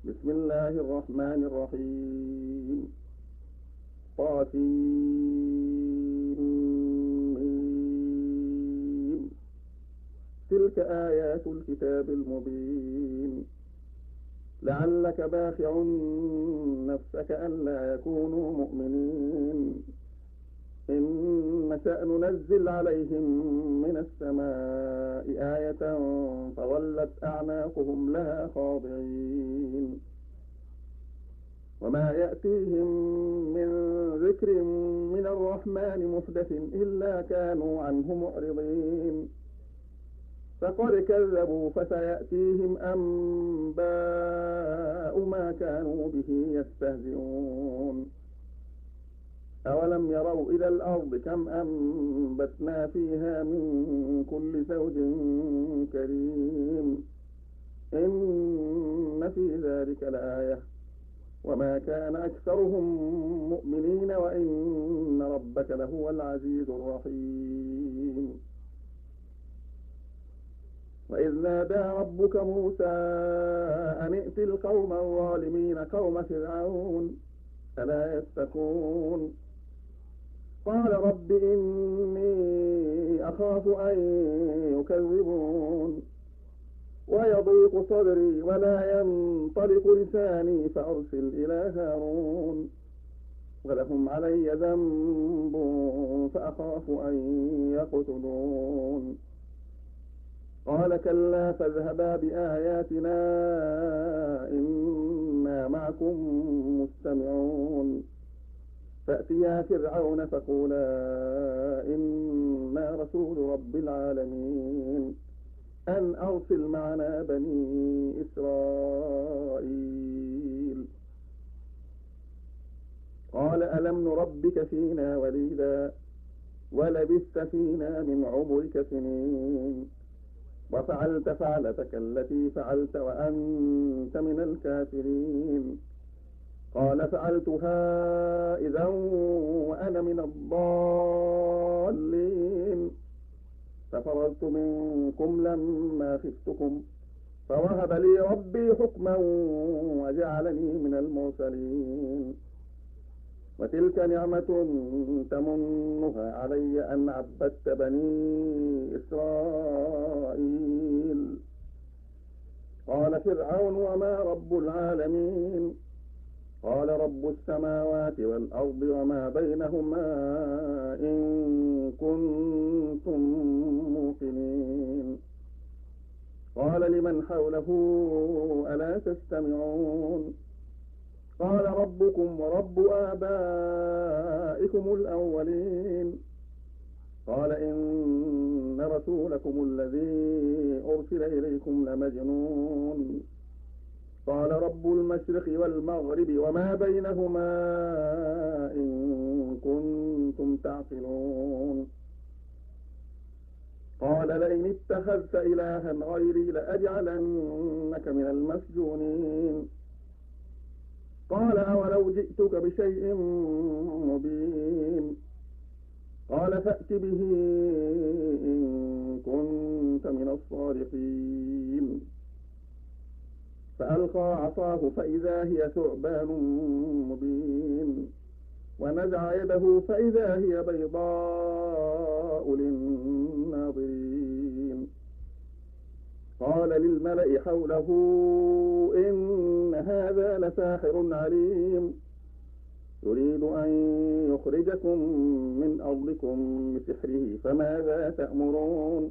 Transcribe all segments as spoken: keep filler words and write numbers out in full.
بسم الله الرحمن الرحيم طاسيم تلك آيات الكتاب المبين لعلك باخع نفسك ألا يكونوا مؤمنين إن نشأ ننزل عليهم من السماء آية فظلت أعناقهم لها خاضعين وما يأتيهم من ذكر من الرحمن محدث إلا كانوا عنه معرضين فقد كذبوا فسيأتيهم أنباء ما كانوا به يستهزئون أولم يروا إلى الأرض كم أنبتنا فيها من كل زوج كريم إن في ذلك لآية وما كان أكثرهم مؤمنين وإن ربك لهو العزيز الرحيم وإذ نادى ربك موسى أن ائت القوم الظالمين قوم فرعون ألا يتقون قال رب إني أخاف أن يكذبون ويضيق صدري ولا ينطلق لساني فأرسل إلى هارون ولهم علي ذنب فأخاف أن يقتلون قال كلا فاذهبا بآياتنا إنا معكم مستمعون فأتيا فرعون فقولا إنا رسول رب العالمين أن أرسل معنا بني إسرائيل قال ألم نربك فينا وليدا ولبثت فينا من عمرك سنين وفعلت فعلتك التي فعلت وأنت من الكافرين قال فعلتها إذا وأنا من الضالين ففررت منكم لما خفتكم فوهب لي ربي حكما وجعلني من المرسلين وتلك نعمة تمنها علي أن عبدت بني إسرائيل قال فرعون وما رب العالمين قال رب السماوات والأرض وما بينهما إن كنتم موقنين قال لمن حوله ألا تستمعون قال ربكم ورب آبائكم الأولين قال إن رسولكم الذي أرسل إليكم لمجنون قال رب المشرق والمغرب وما بينهما إن كنتم تعقلون قال لئن اتخذت إلها غيري لأجعلنك من المسجونين قال أولو جئتك بشيء مبين قال فأت به إن كنت من الصادقين فألقى عصاه فإذا هي ثعبان مبين ونزع يده فإذا هي بيضاء للناظرين قال للملأ حوله إن هذا لساحر عليم يريد أن يخرجكم من أرضكم بسحره فماذا تأمرون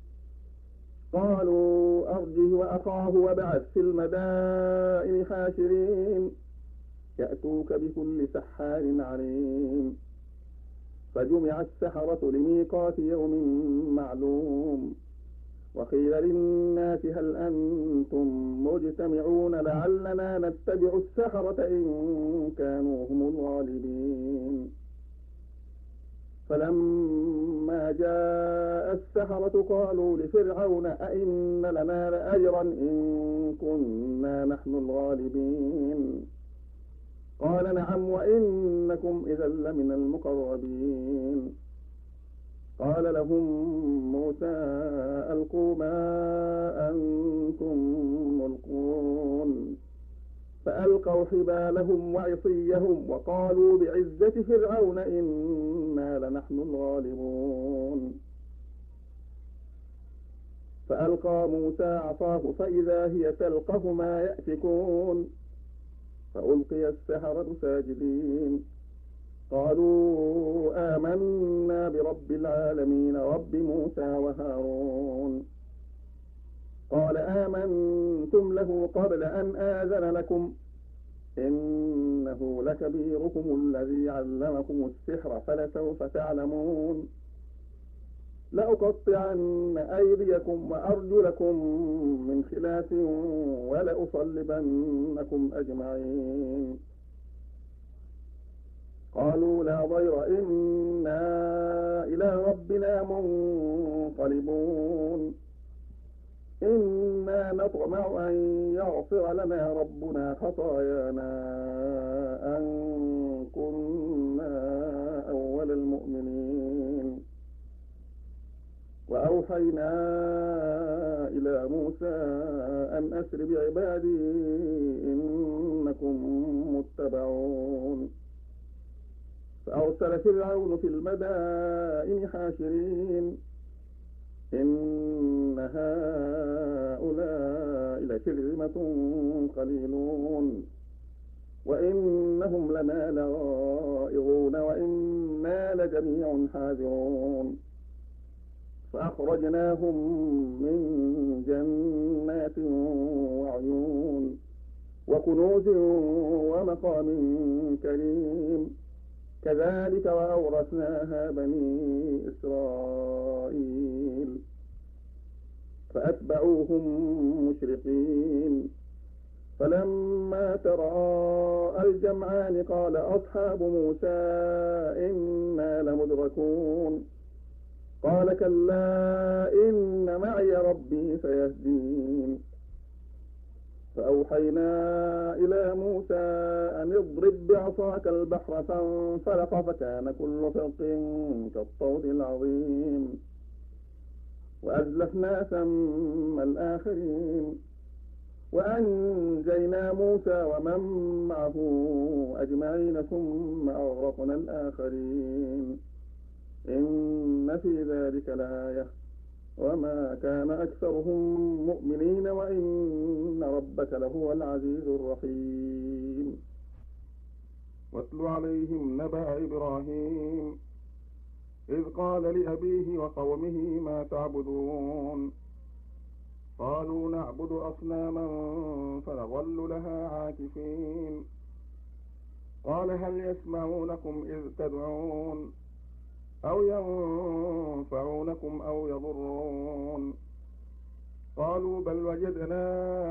قالوا أرجه وأخاه وابعث في المدائن حاشرين يأتوك بكل سحار عليم فجمع السحرة لميقات يوم معلوم وقيل للناس هل أنتم مجتمعون لعلنا نتبع السحرة إن كانوا هم الغالبين فلما جاء السحرة قالوا لفرعون أئن لنا لأجرا إن كنا نحن الغالبين قال نعم وإنكم إذا لمن المقربين قال لهم موسى ألقوا ما أنتم ملقون فألقوا حبالهم وعصيهم وقالوا بعزة فرعون إنا لنحن الغالبون. فألقى موسى عصاه فإذا هي تلقف ما يأفكون، فألقي السحرة ساجدين قالوا آمنا برب العالمين رب موسى وهارون. قال آمنتم له قبل أن آذن لكم إنه لكبيركم الذي علمكم السحر فلسوف تعلمون. لأقطعن أيديكم وأرجلكم من خلاف ولأصلبنكم أجمعين. قالوا لا ضير إنا إلى ربنا منقلبون. إنا نطمع أن يغفر لنا ربنا خطايانا أن كنا أول المؤمنين. وأوحينا إلى موسى أن أسر بعبادي إنكم متبعون. فأرسل فرعون في المدائن حاشرين إن هؤلاء لشرذمة قليلون وإنهم لنا لغائظون وإنا لجميع حاذرون. فأخرجناهم من جنات وعيون وكنوز ومقام كريم كذلك وأورثناها بني إسرائيل. فأتبعوهم مشرقين فلما تراءى الجمعان قال أصحاب موسى إنا لمدركون. قال كلا إن معي ربي سيهدين. فأوحينا إلى موسى أن اضرب بعصاك البحر فانفلق فكان كل فرق كالطود العظيم. وأزلفنا ثم الآخرين وأنجينا موسى ومن معه أجمعين ثم أغرقنا الآخرين. إن في ذلك لآية وما كان أكثرهم مؤمنين وإن ربك لهو العزيز الرحيم. واتل عليهم نبأ إبراهيم إذ قال لأبيه وقومه ما تعبدون. قالوا نعبد أصناما فنظل لها عاكفين. قال هل يسمعونكم إذ تدعون أو ينفعونكم أو يضرون. قالوا بل وجدنا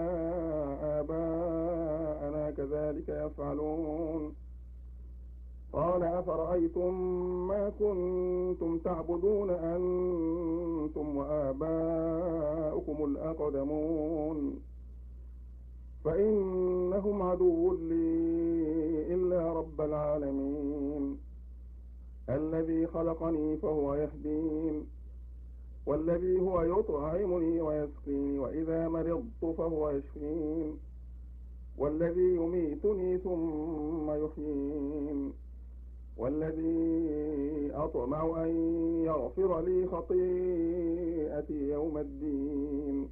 آباءنا كذلك يفعلون. قال أفرأيتم ما كنتم تعبدون أنتم وآباؤكم الأقدمون فإنهم عدو لي إلا رب العالمين الذي خلقني فهو يهدين والذي هو يطعمني ويسقيني وإذا مرضت فهو يشفين والذي يميتني ثم يحيين والذي أطمع أن يغفر لي خطيئتي يوم الدين.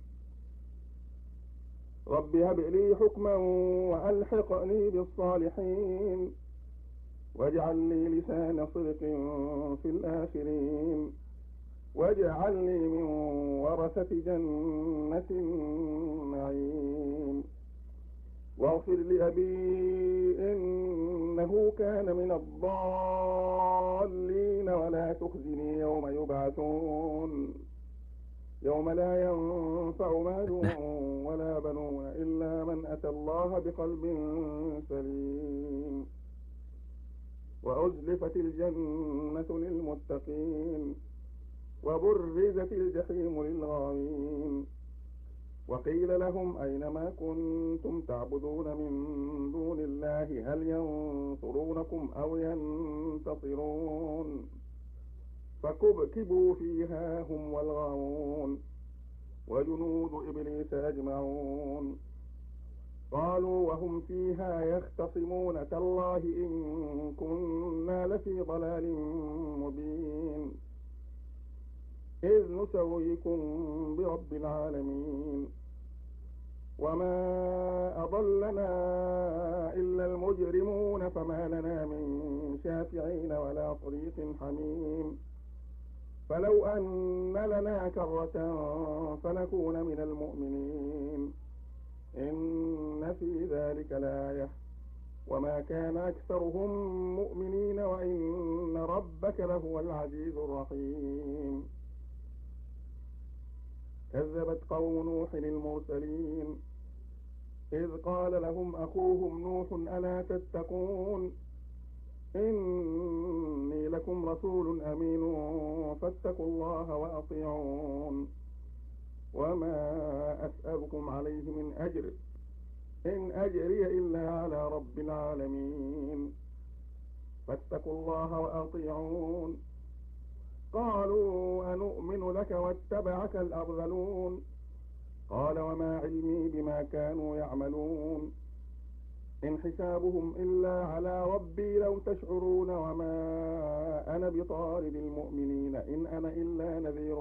رب هب لي حكما وألحقني بالصالحين واجعل لي لسان صدق في الآخرين واجعلني من ورثة جنة النعيم. واغفر لأبي إنه كان من الضالين ولا تخزني يوم يبعثون يوم لا ينفع مال ولا بنون إلا من أتى الله بقلب سليم. وأزلفت الجنة للمتقين وبرزت الجحيم للغاوين وقيل لهم أين ما كنتم تعبدون من دون الله هل ينصرونكم أو ينتصرون فكبكبوا فيها هم والغاوون وجنود إبليس أجمعون قالوا وهم فيها يختصمون تالله إن كنا لفي ضلال مبين إذ نسويكم برب العالمين وما أضلنا إلا المجرمون فما لنا من شافعين ولا طريق حميم فلو أن لنا كرة فنكون من المؤمنين إن في ذلك لآية وما كان أكثرهم مؤمنين وإن ربك لهو العزيز الرحيم كذبت قوم نوح المرسلين إذ قال لهم أخوهم نوح ألا تتقون إني لكم رسول أمين فاتقوا الله وأطيعون وما أسألكم عليه من أجر إن أجري إلا على رب العالمين فاتقوا الله وأطيعون قالوا أنؤمن لك واتبعك الأرذلون قال وما علمي بما كانوا يعملون إن حسابهم إلا على ربي لو تشعرون وما أنا بطارد المؤمنين إن أنا إلا نذير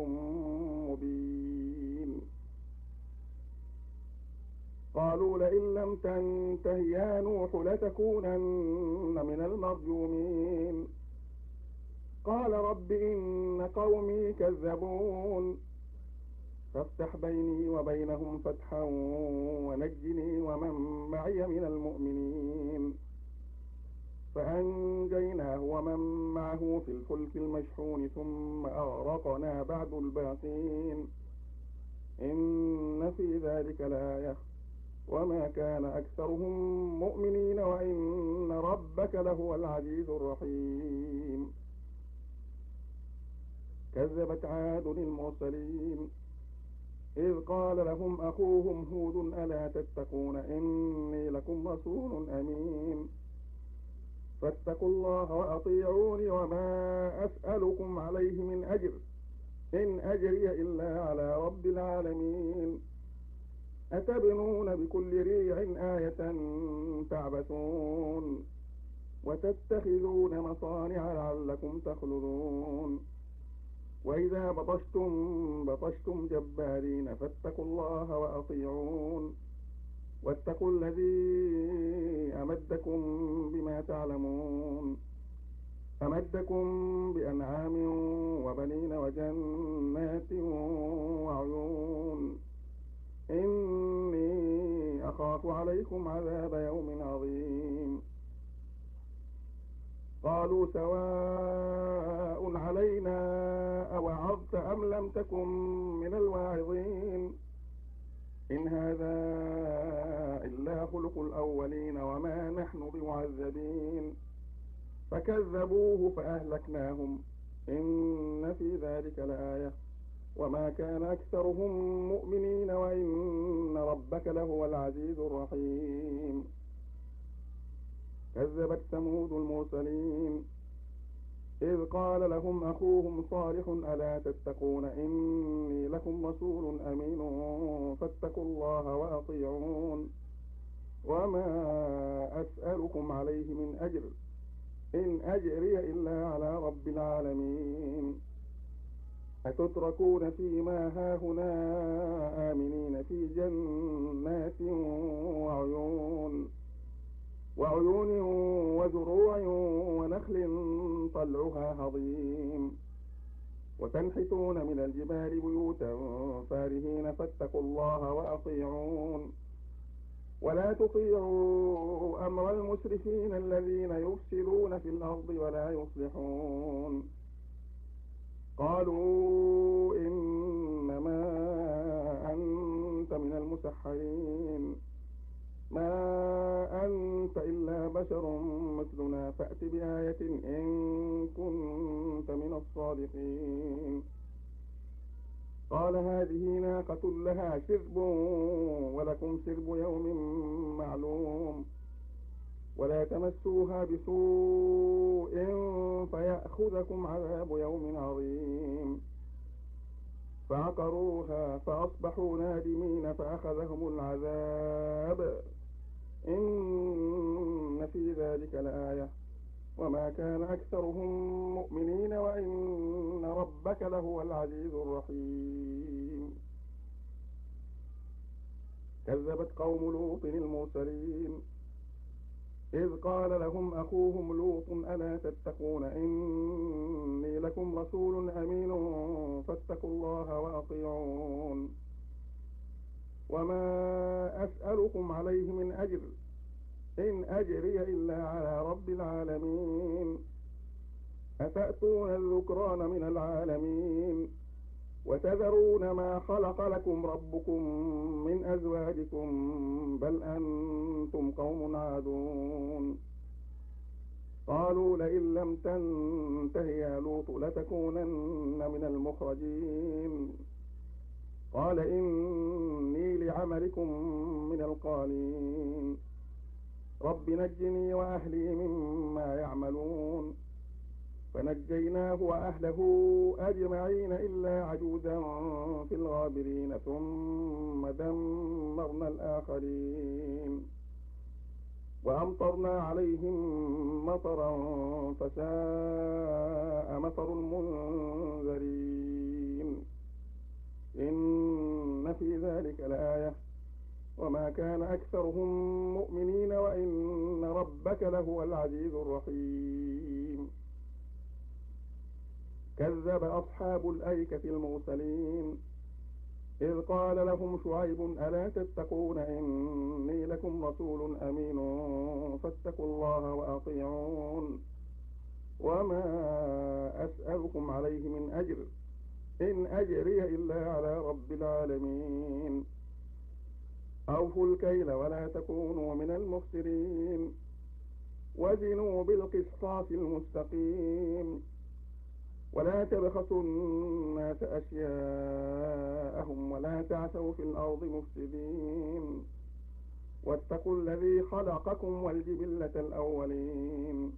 مبين قالوا لئن لم تنته يا نوح لتكونن من المرجومين قال رب إن قومي كذبون فافتح بيني وبينهم فتحا ونجني ومن معي من المؤمنين فأنجيناه ومن معه في الفلك المشحون ثم أغرقنا بعد الباقين إن في ذلك لآية وما كان أكثرهم مؤمنين وإن ربك لهو العزيز الرحيم كذبت عاد المرسلين إذ قال لهم أخوهم هود ألا تتقون إني لكم رسول أمين فاتقوا الله وأطيعوني وما أسألكم عليه من أجر إن أجري إلا على رب العالمين أتبنون بكل ريع آية تعبثون وتتخذون مصانع لعلكم تخلدون وإذا بطشتم بطشتم جبارين فاتقوا الله وأطيعون واتقوا الذي أمدكم بما تعلمون أمدكم بأنعام وبنين وجنات وعيون إني أخاف عليكم عذاب يوم عظيم قالوا سواء علينا أوعظت أم لم تكن من الواعظين إن هذا إلا خلق الأولين وما نحن بمعذبين فكذبوه فأهلكناهم إن في ذلك لآية وما كان أكثرهم مؤمنين وإن ربك لهو العزيز الرحيم كذبت ثمود المرسلين إذ قال لهم أخوهم صالح ألا تتقون إني لكم رسول أمين فاتقوا الله وأطيعون وما أسألكم عليه من أجر إن أجري إلا على رب العالمين أتتركون فيما هاهنا آمنين في جنات وعيون وعيون وزروع ونخل طلعها هضيم وتنحتون من الجبال بيوتا فارهين فاتقوا الله وأطيعون ولا تطيعوا أمر المسرفين الذين يفسدون في الأرض ولا يصلحون قالوا إنما أنت من المسحرين ما أنت إلا بشر مثلنا فأت بآية إن كنت من الصادقين قال هذه ناقة لها شرب ولكم شرب يوم معلوم ولا تمسوها بسوء فيأخذكم عذاب يوم عظيم فعقروها فأصبحوا نادمين فأخذهم العذاب إن في ذلك لآية وما كان أكثرهم مؤمنين وإن ربك لهو العزيز الرحيم. كذبت قوم لوط المرسلين إذ قال لهم أخوهم لوط ألا تتقون إني لكم رسول أمين فاتقوا الله وأطيعون وما أسألكم عليه من أجر إن أجري إلا على رب العالمين. أتأتون الذكران من العالمين وتذرون ما خلق لكم ربكم من أزواجكم بل أنتم قوم عادون. قالوا لئن لم تنته يا لوط لتكونن من المخرجين. قال إني لعملكم من القالين رب نجني وأهلي مما يعملون. فنجيناه وأهله أجمعين إلا عجوزا في الغابرين ثم دمرنا الآخرين وأمطرنا عليهم مطرا فساء مطر المنذرين. إن في ذلك لآية وما كان أكثرهم مؤمنين وإن ربك لهو العزيز الرحيم. كذب أصحاب الأيكة المرسلين إذ قال لهم شعيب ألا تتقون إني لكم رسول أمين فاتقوا الله وأطيعون وما أسألكم عليه من أجر إن أجري إلا على رب العالمين. أوفوا الكيل ولا تكونوا من المخسرين وزنوا بالقسطاس المستقيم ولا تبخسوا الناس أشياءهم ولا تعثوا في الأرض مفسدين واتقوا الذي خلقكم والجبلة الأولين.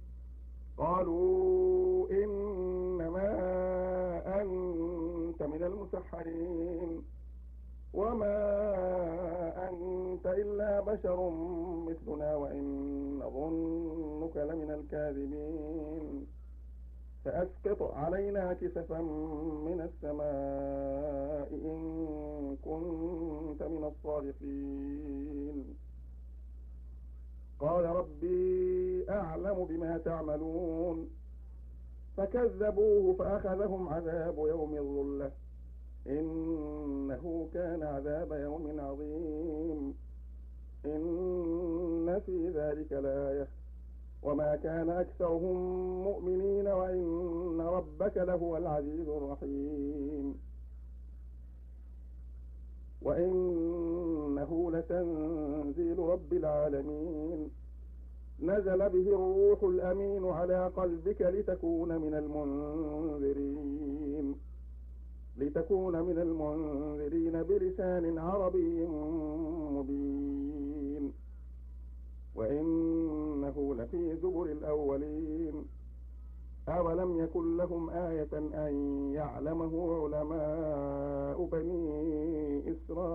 قالوا إنما أنت من المسحرين وما أنت إلا بشر مثلنا وإن نظنك لمن الكاذبين. فأسقط علينا كسفا من السماء إن كنت من الصادقين. قال ربي أعلم بما تعملون فكذبوه فأخذهم عذاب يوم الظلة إنه كان عذاب يوم عظيم. إن في ذلك لآية وما كان أكثرهم مؤمنين وإن ربك لهو العزيز الرحيم. وإنه لتنزيل رب العالمين نزل به الروح الأمين على قلبك لتكون من المنذرين لتكون من المنذرين بلسان عربي مبين. وإنه لفي زبر الأولين أولم يكن لهم آية أن يعلمه علماء بني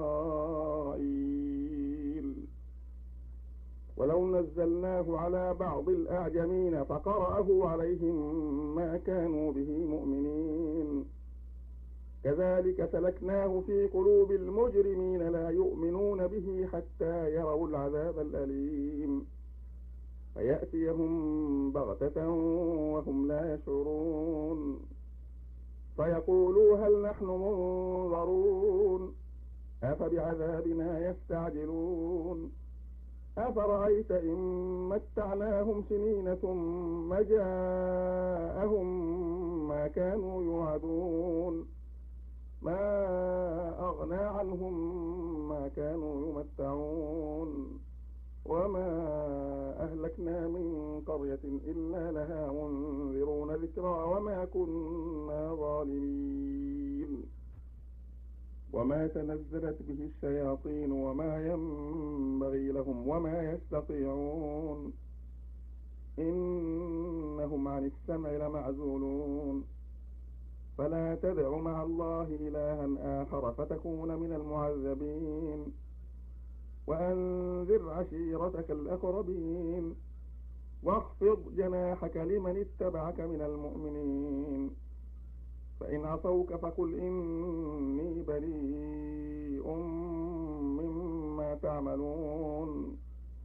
إسرائيل. ولو نزلناه على بعض الأعجمين فقرأه عليهم ما كانوا به مؤمنين. كذلك سلكناه في قلوب المجرمين لا يؤمنون به حتى يروا العذاب الأليم فيأتيهم بغتة وهم لا يشعرون فيقولوا هل نحن منظرون أفبعذابنا يستعجلون أفرأيت إن متعناهم سنين ثم جاءهم ما كانوا يوعدون ما أغنى عنهم ما كانوا يمتعون وما أهلكنا من قرية إلا لها منذرون ذكرى وما كنا ظالمين. وما تنزلت به الشياطين وما ينبغي لهم وما يستطيعون إنهم عن السمع لمعزولون. فلا تدع مع الله إلها آخر فتكون من المعذبين. وأنذر عشيرتك الأقربين واخفض جناحك لمن اتبعك من المؤمنين فإن عصوك فقل إني بريء مما تعملون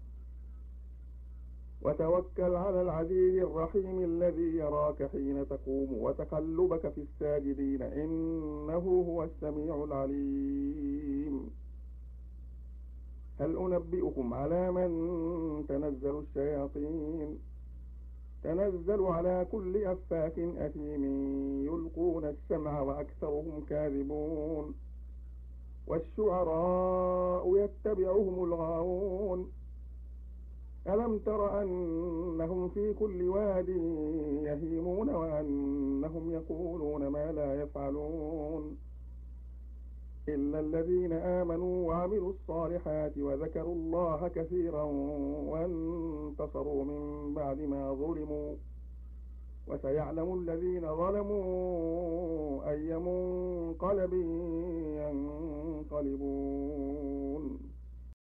وتوكل على العزيز الرحيم الذي يراك حين تقوم وتقلبك في الساجدين إنه هو السميع العليم هل أنبئكم على من تنزل الشياطين تنزل على كل أفاك أثيم يلقون السمع وأكثرهم كاذبون والشعراء يتبعهم الغاوون ألم تر أنهم في كل واد يهيمون وأنهم يقولون ما لا يفعلون إلا الذين آمنوا وعملوا الصالحات وذكروا الله كثيرا وانتصروا من بعد ما ظلموا وسيعلم الذين ظلموا أي منقلب ينقلبون